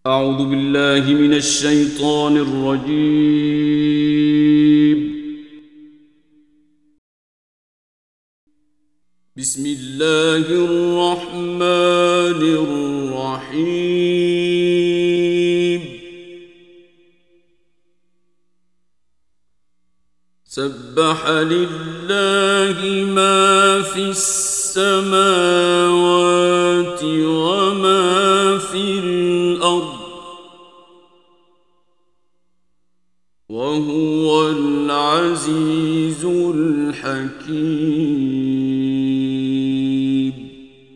أعوذ بالله من الشيطان الرجيم. بسم الله الرحمن الرحيم. سبح لله ما في السماوات وما في الأرض وهو العزيز الحكيم.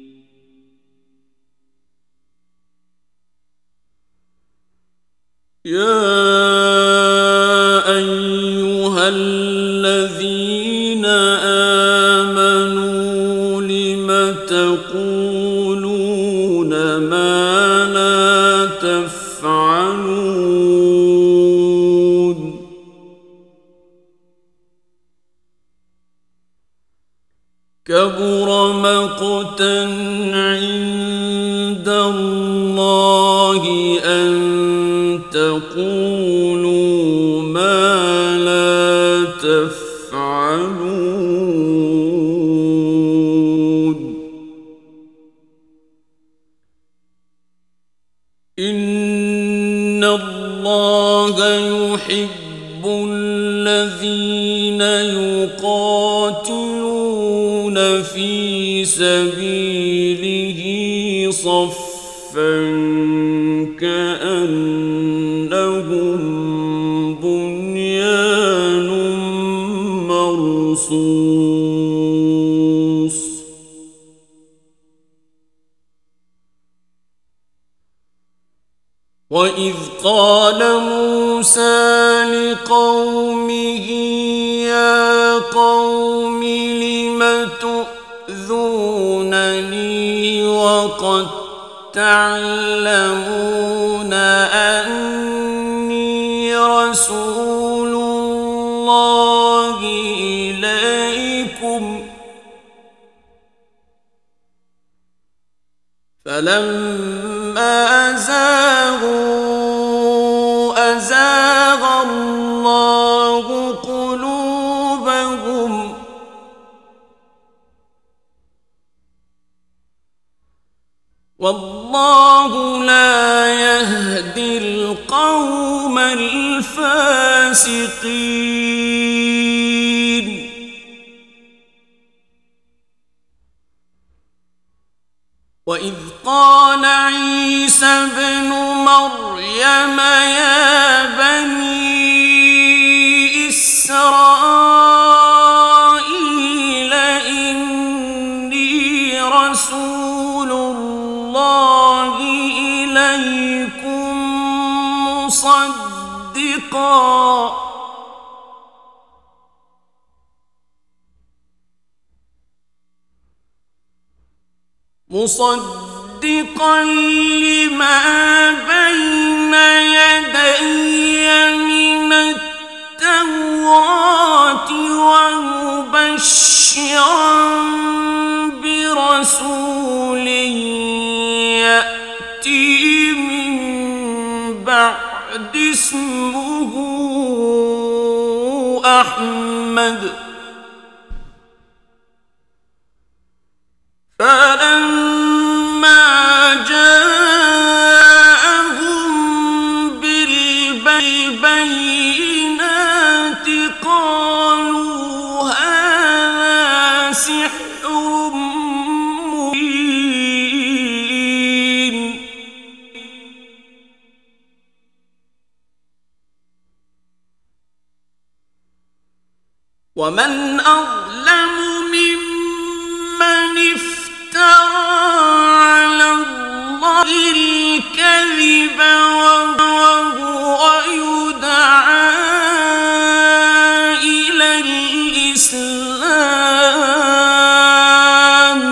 يا أيها الذين آمنوا لم تقولون ما لا تفعلون. كبر مقتا عند الله أن تقولوا ما لا تفعلون. إن الله يحب الذين يقاتلون في سبيله صفا كأنهم بنيان مرصوص. وإذ قال موسى لقومه يا قوم لم تؤذونني وقد تعلمون أني رسول الله إليكم. فلما أزاغ الله قلوبهم والله لا يهدي القوم الفاسقين. وإذ قال عيسى ابن مريم يا بني إسرائيل إني رسول الله إليكم مصدقا لما بين يدي من التوراة ومبشرا برسول يأتي من بعد اسمه أحمد. فلما جاءهم بالبينات قالوا هذا سحر مبين. ومن أظلم ممن افترى على الله الكذب وهو يدعى إلى الإسلام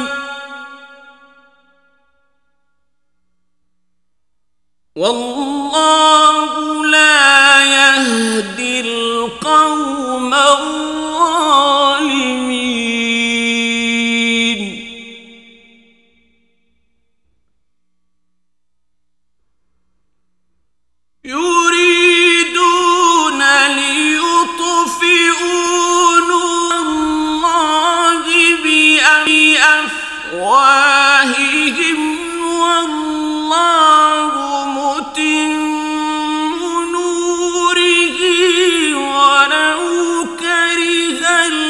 والله لا يهدي القوم الظالمين. الله متم نوره ولو كره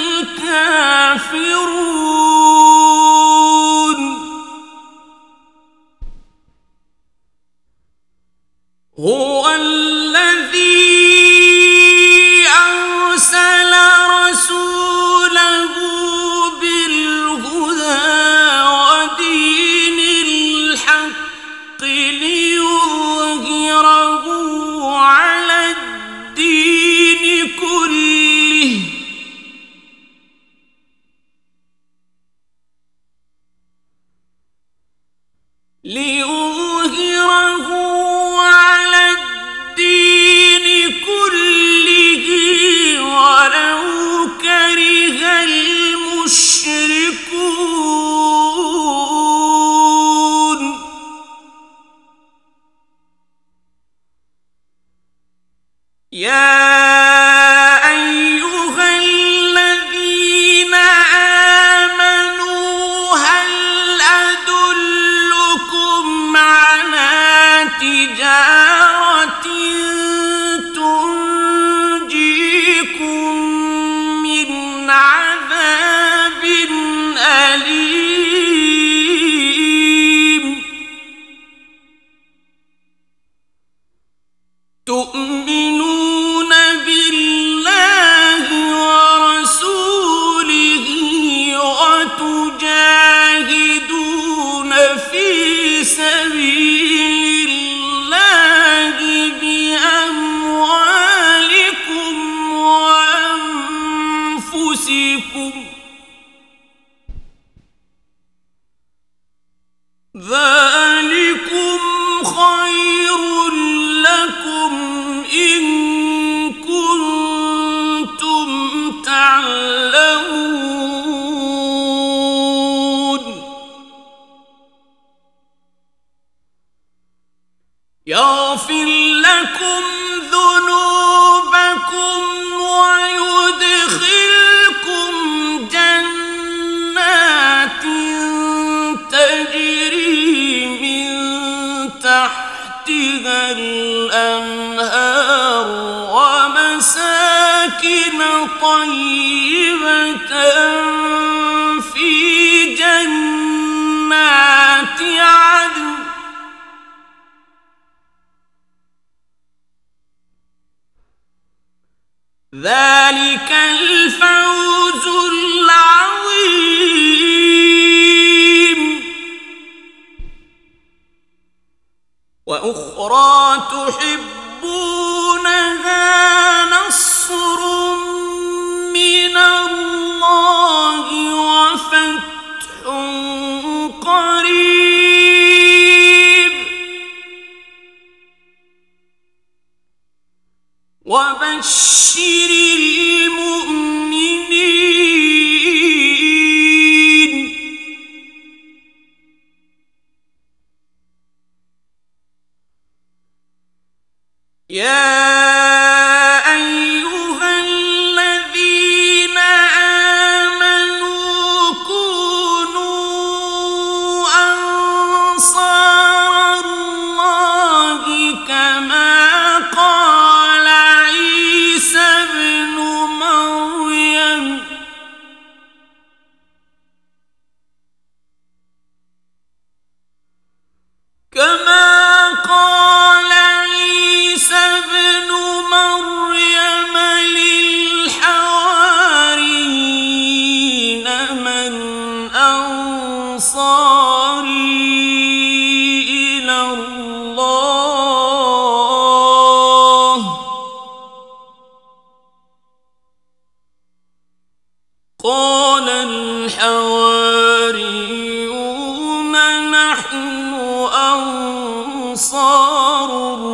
الكافرون هو الذي أرسل رسوله بالهدى ودين الحق ليظهره على الدين كله ولو كره المشركون يا أيها الذين آمنوا هل أدلكم على تجارة تنجيكم من عذاب أليم تؤمنون بالله ورسوله وتجاهدون في سبيل الله بأموالكم وأنفسكم ذلكم خير لكم إن كنتم تعلمون يغفر لكم ذنوبكم ويدخلكم جنات تجري من تحتها الأنهار ومساكن طيبة في جنات عدن ذلك الفوز العظيم وأخرى تحبونها نصر من الله وفتح قريب وبشر المؤمنين يا أيها الذين آمنوا كونوا أنصار الله كما قال عيسى ابن مريم للحواريين من أنصاري إلى الله قال الحواريون نحن أنصار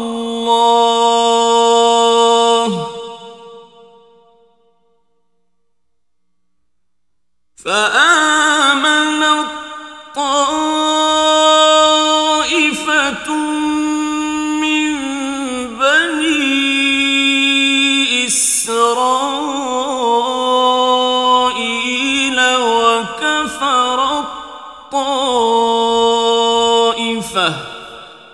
الله فآمنت طائفة من بني إسرائيل وكفرت طائفة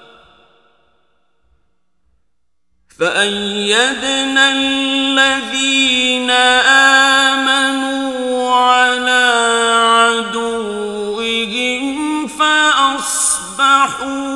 وأيدنا الذين آمنوا على عدوهم فأصبحوا